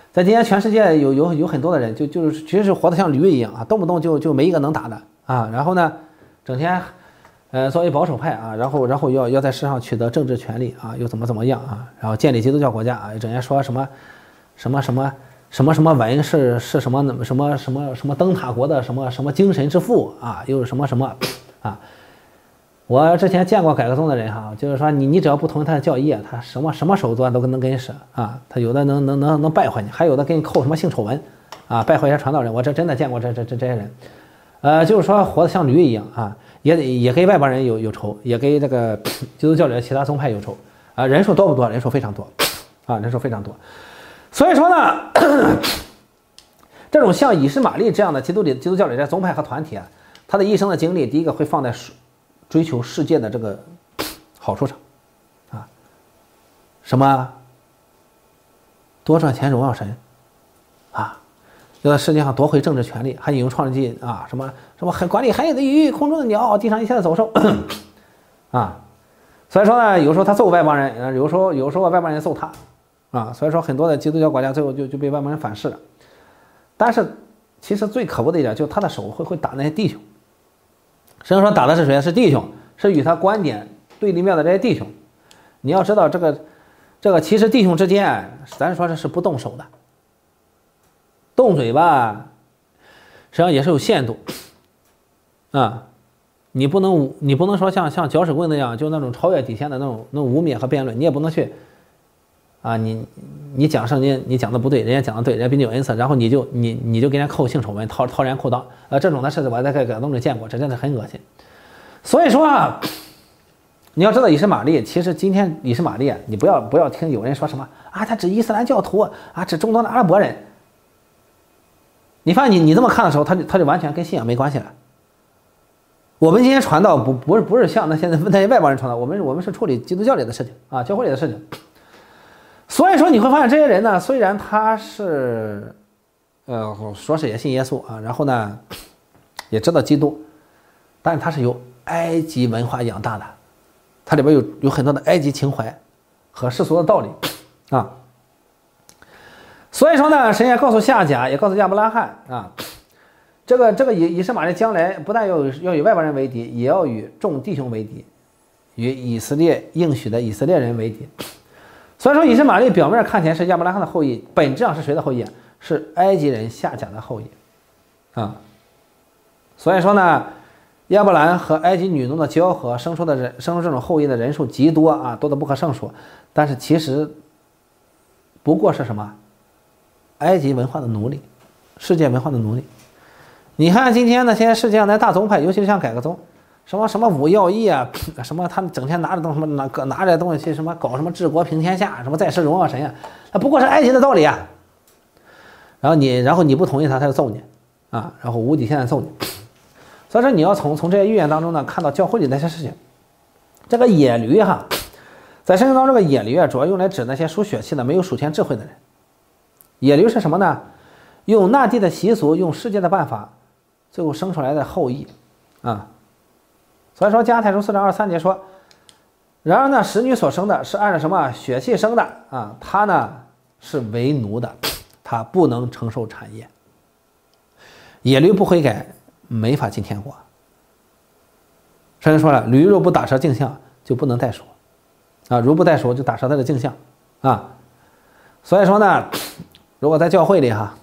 在今天全世界有有有很多的人就就是其实是活得像驴一样啊，动不动就就没一个能打的啊，然后呢，整天呃作为保守派啊，然后然后要要在世上取得政治权利啊，又怎么怎么样啊，然后建立基督教国家啊，整天说什么什么什么什么什么文是是什么什么什么什么灯塔国的什么什么精神之父啊，又是什么什么啊。我之前见过改革宗的人哈，就是说你你只要不同意他的教义，他什么什么手段都能跟你使啊，他有的能能能能败坏你，还有的给你扣什么性丑闻啊，败坏一些传道人。我这真的见过这这这这些人，呃，就是说活得像驴一样啊，也也跟外邦人有有仇，也跟这个基督教里的其他宗派有仇啊，人数多不多？人数非常多啊，人数非常多。所以说呢，这种像以实玛利这样的基督里基督教里的宗派和团体啊，他的一生的精力，第一个会放在追求世界的这个好处上，啊，什么多赚钱荣耀神，啊，要在世界上夺回政治权利，还引用创世纪啊，什么什么管理海里的鱼、空中的鸟、地上一切的走兽，啊，所以说呢，有时候他揍外邦人，有时候有时候外邦人揍他，啊，所以说很多的基督教国家最后就就被外邦人反噬了。但是其实最可恶的一点就是他的手会会打那些弟兄。实际上打的是谁？是弟兄，是与他观点对立面的这些弟兄。你要知道，这个这个其实弟兄之间，咱说这是不动手的，动嘴吧，实际上也是有限度啊。你不能你不能说像像搅屎棍那样，就那种超越底线的那种那种污蔑和辩论，你也不能去啊，你你讲圣经，你讲的不对，人家讲的对，人家比你有恩赐，然后你就你你就给人家扣性丑闻，掏掏人家裤裆，呃，这种的事情我在改革宗里见过，这真的很恶心。所以说啊，你要知道以实玛利，其实今天以实玛利，你不要不要听有人说什么啊，他指伊斯兰教徒啊，指中东的阿拉伯人。你发现你你这么看的时候，他就他就完全跟信仰没关系了。我们今天传道不不是不是像那些那些外邦人传道，我们我们是处理基督教里的事情啊，教会里的事情。所以说你会发现这些人呢，虽然他是，呃，说是也信耶稣啊，然后呢，也知道基督，但是他是由埃及文化养大的，它里边有有很多的埃及情怀和世俗的道理啊。所以说呢，神也告诉夏甲，也告诉亚伯拉罕啊，这个这个以以实玛利将来不但要要与外邦人为敌，也要与众弟兄为敌，与以色列应许的以色列人为敌。所以说以实玛利表面看起来是亚伯拉罕的后裔，本质上是谁的后裔？是埃及人夏甲的后裔啊。所以说呢，亚伯兰和埃及女奴的交合生出的人生出这种后裔的人数极多啊，多得不可胜数。但是其实不过是什么？埃及文化的奴隶，世界文化的奴隶。你看今天那些世界上的大宗派，尤其是像改革宗，什么什么五要义啊，什么他们整天拿着东什么拿拿着东西去什么搞什么治国平天下，什么再世荣耀神啊，那不过是埃及的道理啊。然后你然后你不同意他，他就揍你啊，然后无底线的揍你。所以说你要从从这些预言当中呢，看到教会里那些事情。这个野驴哈，在圣经当中，这个野驴啊，主要用来指那些属血气的、没有属天智慧的人。野驴是什么呢？用那地的习俗，用世界的办法，最后生出来的后裔啊。所以说加拉太书四章二十三节说，然而呢，使女所生的是按照什么血气生的啊？他呢是为奴的，他不能承受产业。野驴不悔改，没法进天国。圣经说了，驴若不打折镜像，就不能代赎啊，如不代赎，就打折他的镜像啊。所以说呢，如果在教会里哈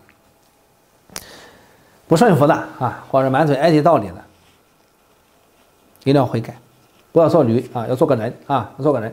不顺服的啊，或者满嘴埃及道理的，一定要悔改，不要做驴啊，要做个人啊，要做个人。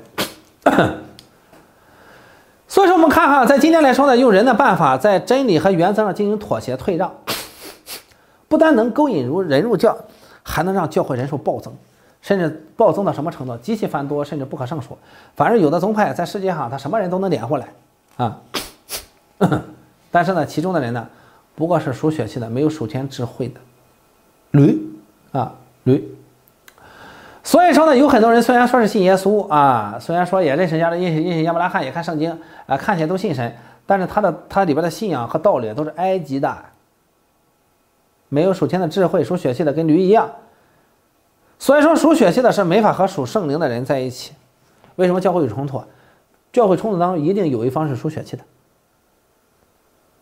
所以说我们看哈，在今天来说呢，用人的办法在真理和原则上进行妥协退让，不但能勾引入人入教，还能让教会人数暴增，甚至暴增到什么程度？极其繁多，甚至不可胜数。反而有的宗派在世界上，他什么人都能点过来啊。但是呢，其中的人呢，不过是属血气的，没有属天智慧的驴啊驴。所以说呢，有很多人虽然说是信耶稣啊，虽然说也认识亚认识认识亚伯拉罕，也看圣经啊，看起来都信神，但是他的他里边的信仰和道理都是埃及的，没有属天的智慧，属血气的跟驴一样。所以说属血气的是没法和属圣灵的人在一起。为什么教会有冲突？教会冲突当中一定有一方是属血气的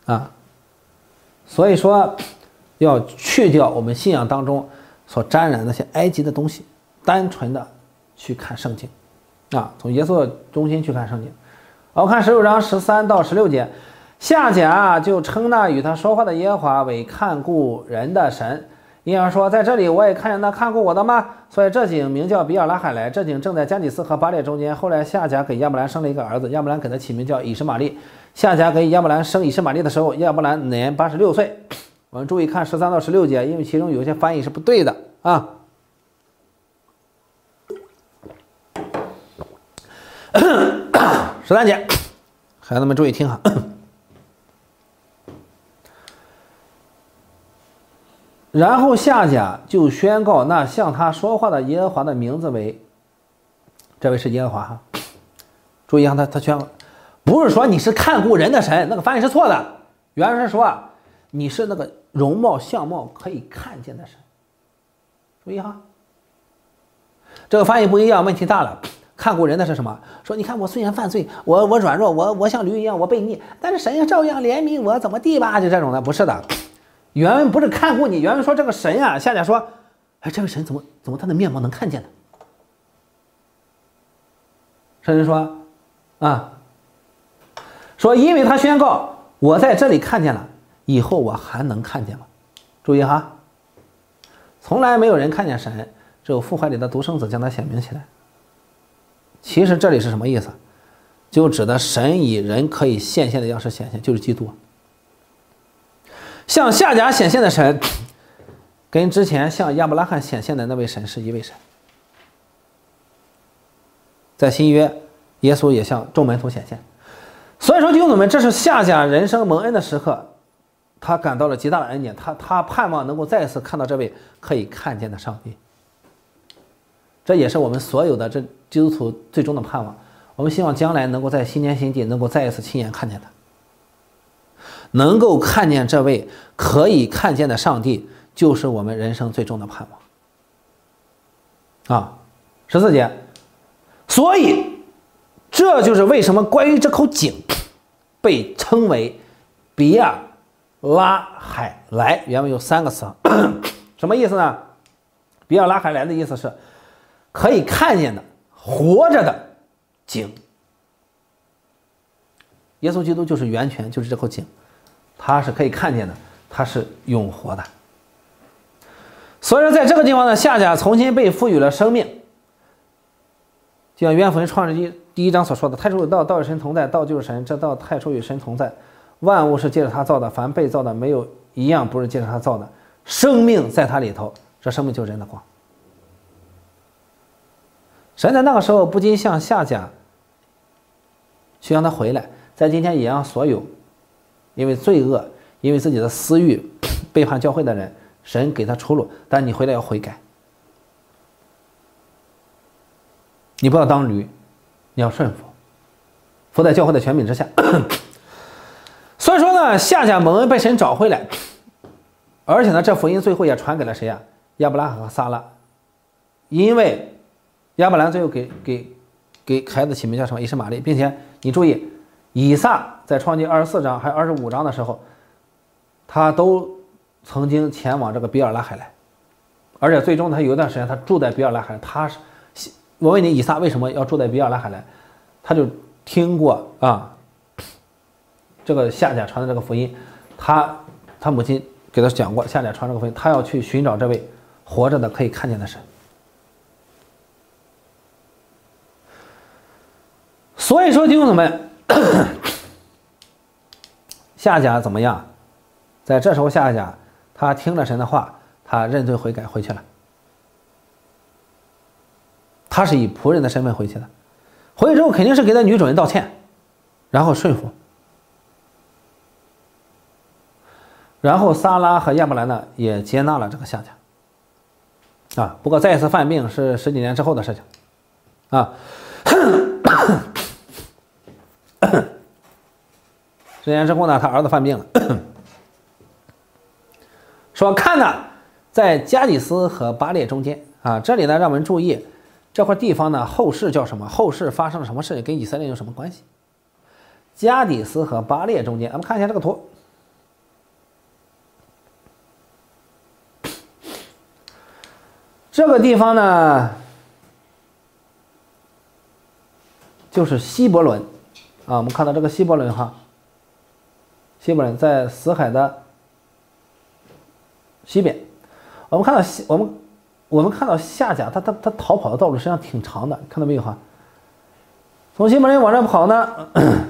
啊。所以说，要去掉我们信仰当中所沾染的那些埃及的东西，单纯的去看圣经，啊，从耶稣的中心去看圣经。我看十六章十三到十六节，夏甲就称那与他说话的耶和华为看顾人的神。因而说，在这里我也看见那看顾我的吗？所以这井名叫比尔拉海莱。这井正在加底斯和巴列中间。后来夏甲给亚伯兰生了一个儿子，亚伯兰给他起名叫以实玛利。夏甲给亚伯兰生以实玛利的时候，亚伯兰年八十六岁。我们注意看十三到十六节，因为其中有些翻译是不对的啊。十三节，孩子们注意听哈。然后夏甲就宣告那向他说话的耶和华的名字为，这位是耶和华哈。注意啊，他他宣告，不是说你是看顾人的神，那个翻译是错的，原来是说你是那个容貌相貌可以看见的神。注意哈，这个翻译不一样，问题大了。看顾人的是什么？说你看我虽然犯罪，我我软弱，我我像驴一样，我悖逆，但是神照样怜悯我，怎么地吧？就这种的，不是的。原文不是看顾你，原文说这个神啊，夏甲说，哎，这位神怎么怎么他的面貌能看见呢？甚至说，啊，说因为他宣告我在这里看见了，以后我还能看见吗？注意哈，从来没有人看见神，只有父怀里的独生子将他显明起来。其实这里是什么意思？就指的神以人可以现现的样式显现，就是基督。向夏甲显现的神，跟之前向亚伯拉罕显现的那位神是一位神。在新约，耶稣也向众门徒显现。所以说弟兄姊妹，这是夏甲人生蒙恩的时刻，他感到了极大的恩典，他他盼望能够再次看到这位可以看见的上帝。这也是我们所有的这基督徒最终的盼望。我们希望将来能够在新年新地能够再一次亲眼看见他，能够看见这位可以看见的上帝，就是我们人生最终的盼望。啊，十四节，所以这就是为什么关于这口井被称为比尔拉海莱，原文有三个词，什么意思呢？比尔拉海莱的意思是可以看见的、活着的井。耶稣基督就是源泉，就是这口井，它是可以看见的，它是永活的。所以说在这个地方呢，夏甲重新被赋予了生命，就像约翰福音创世纪第一章所说的，太初有道，道与神同在，道就是神，这道太初与神同在，万物是借着他造的，凡被造的没有一样不是借着他造的，生命在他里头，这生命就是人的光。神在那个时候不禁向夏甲去让他回来，在今天也让所有因为罪恶、因为自己的私欲背叛教会的人，神给他出路，但你回来要悔改，你不要当驴，你要顺服，服在教会的权柄之下。所以说呢，夏甲蒙恩被神找回来，而且呢，这福音最后也传给了谁呀？亚伯拉罕和撒拉，因为亚伯兰最后给给给孩子起名叫什么？以实玛利，并且你注意，以撒在创纪二十四章还有二十五章的时候，他都曾经前往这个比尔拉海来，而且最终他有一段时间他住在比尔拉海来。他是，我问你，以撒为什么要住在比尔拉海来？他就听过啊，这个夏甲传的这个福音，他他母亲给他讲过，夏甲传这个福音，他要去寻找这位活着的可以看见的神。所以说弟兄姊妹，夏甲怎么样？在这时候夏甲他听了神的话，他认罪悔改回去了，他是以仆人的身份回去的，回去之后肯定是给他女主人道歉，然后顺服，然后撒拉和亚伯兰呢也接纳了这个夏甲啊，不过再一次犯病是十几年之后的事情啊。十年之后呢，他儿子犯病了，说看呢，在加底斯和巴列中间啊，这里呢让我们注意这块地方呢后世叫什么？后世发生了什么事情跟以色列有什么关系？加底斯和巴列中间，我们看一下这个图， 这个地方呢，就是希伯伦啊。我们看到这个希伯伦哈，希伯伦在死海的西边。我们看到西，我们我们看到夏甲，他他他逃跑的道路实际上挺长的，看到没有哈？从希伯伦往这跑呢，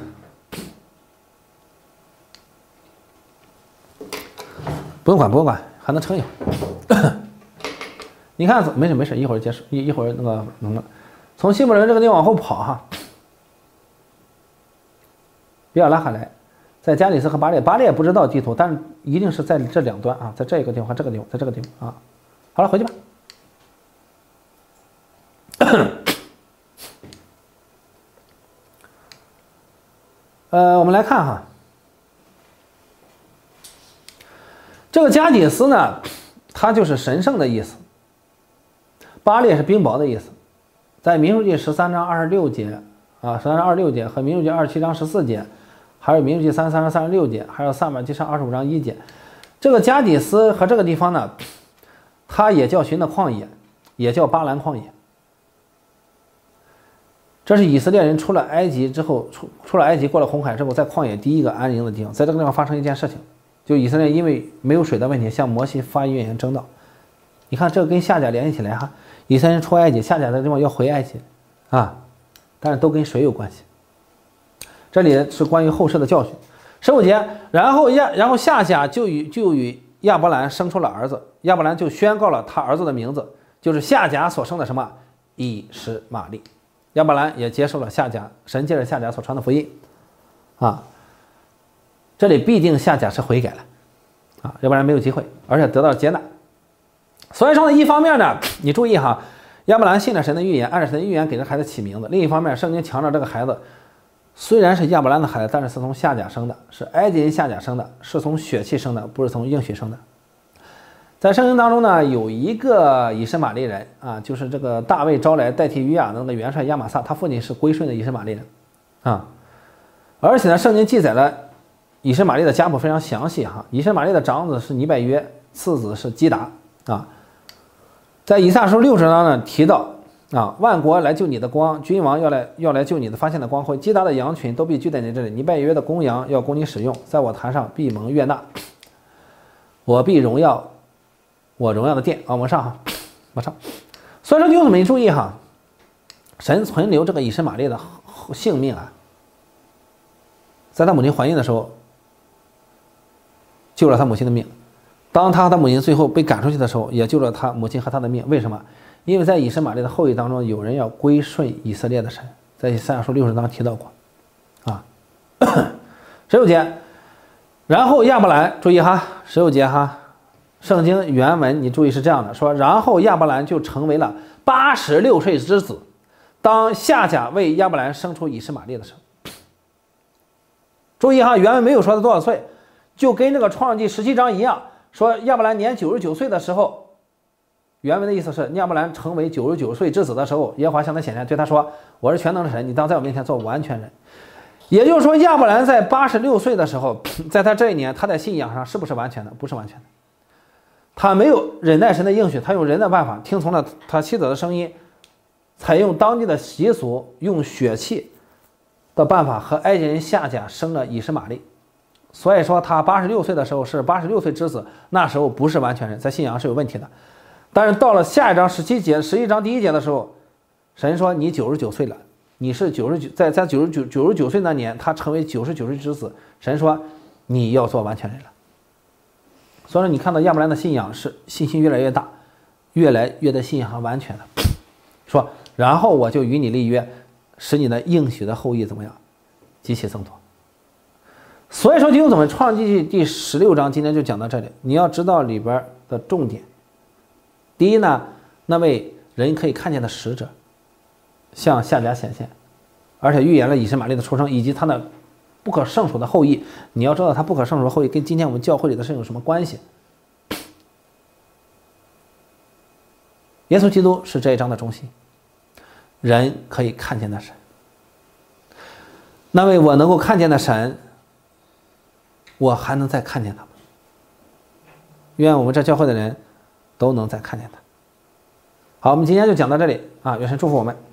不用管不用管，还能撑一会儿。你看，没事没事，一会儿结束，一一会儿那个能了。从希伯伦这个地方往后跑哈，比尔拉海莱，在加里斯和巴列，巴列不知道地图，但是一定是在这两端啊，在这个地方和这个地方，在这个地方啊。好了，回去吧。呃，我们来看哈，这个加底斯呢，它就是神圣的意思。巴列是冰雹的意思，在民数记十三章二十六节啊，十三章二十六节和民数记二十七章十四节，还有民数记三十三章三十六节，还有撒母耳记上二十五章一节，这个加底斯和这个地方呢，它也叫寻的旷野，也叫巴兰旷野。这是以色列人出了埃及之后，出出了埃及过了红海之后，在旷野第一个安营的地方，在这个地方发生一件事情，就以色列因为没有水的问题，向摩西发怨言争道。你看这个跟夏甲联系起来哈，以色列人出埃及，夏甲的地方要回埃及啊，但是都跟水有关系。这里是关于后世的教训。十五节，然后亚然后夏甲就与就与亚伯兰生出了儿子，亚伯兰就宣告了他儿子的名字，就是夏甲所生的什么以实玛利。亚伯兰也接受了夏甲，神借着夏甲所传的福音啊。这里必定夏甲是悔改了啊，要不然没有机会，而且得到接纳。所以说呢，一方面呢，你注意哈，亚伯兰信了神的预言，按照神的预言给这孩子起名字；另一方面，圣经强调这个孩子虽然是亚伯兰的孩子，但是是从夏甲生的，是埃及人夏甲生的，是从血气生的，不是从应许生的。在圣经当中呢，有一个以实玛利人啊，就是这个大卫招来代替约雅能的元帅亚玛撒，他父亲是归顺的以实玛利人啊。而且呢，圣经记载了以实玛利的家谱非常详细哈。以实玛利的长子是尼拜约，次子是基达啊。在以赛亚书六十章呢提到啊，万国来救你的光，君王要来要来救你的发现的光辉，基达的羊群都必聚在你这里，尼拜约的公羊要供你使用，在我坛上必蒙悦纳，我必荣耀我荣耀的殿啊，往上哈，往上。所以说弟兄姊妹注意哈，神存留这个以实玛利的性命啊，在他母亲怀孕的时候救了他母亲的命，当他和他母亲最后被赶出去的时候，也救了他母亲和他的命。为什么？因为在以实玛利的后裔当中，有人要归顺以色列的神，在以赛亚书六十章提到过啊。十六节，然后亚伯兰，注意哈，十六节哈，圣经原文你注意是这样的，说然后亚伯兰就成为了八十六岁之子，当夏甲为亚伯兰生出以实玛利的时候。注意哈，原文没有说他多少岁，就跟这个创世纪十七章一样，说亚伯兰年九十九岁的时候，原文的意思是亚伯兰成为九十九岁之子的时候，耶和华向他显现，对他说：“我是全能的神，你当在我面前做完全人。”也就是说，亚伯兰在八十六岁的时候，在他这一年，他在信仰上是不是完全的？不是完全的。他没有忍耐神的应许，他用人的办法，听从了他妻子的声音，采用当地的习俗，用血气的办法和埃及人夏甲生了以实玛利。所以说他八十六岁的时候是八十六岁之子，那时候不是完全人，在信仰是有问题的。但是到了下一章十七节十一章第一节的时候，神说你九十九岁了，你是九十九，在在九十九九十九岁那年，他成为九十九岁之子，神说你要做完全人了。所以说你看到亚伯兰的信仰是信心越来越大，越来越的信仰完全的，说然后我就与你立约，使你的应许的后裔怎么样，极其增多。所以说弟兄姊妹，创世纪第十六章今天就讲到这里，你要知道里边的重点。第一呢，那位人可以看见的使者向夏甲显现，而且预言了以实玛利的出生以及他的不可胜数的后裔。你要知道他不可胜数的后裔跟今天我们教会里的事有什么关系？耶稣基督是这一章的中心，人可以看见的神。那位我能够看见的神，我还能再看见他吗？愿我们这教会的人都能再看见他。 好，我们今天就讲到这里啊，愿神祝福我们。